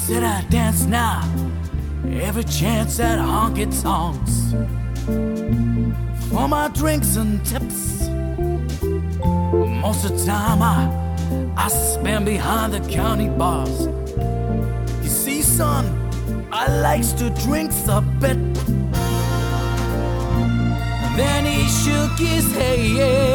said I dance now, every chance at honky tonks. For my drinks and tips, most of the time I spend behind the county bars. You see, son, I likes to drink a bit. Then he shook his head.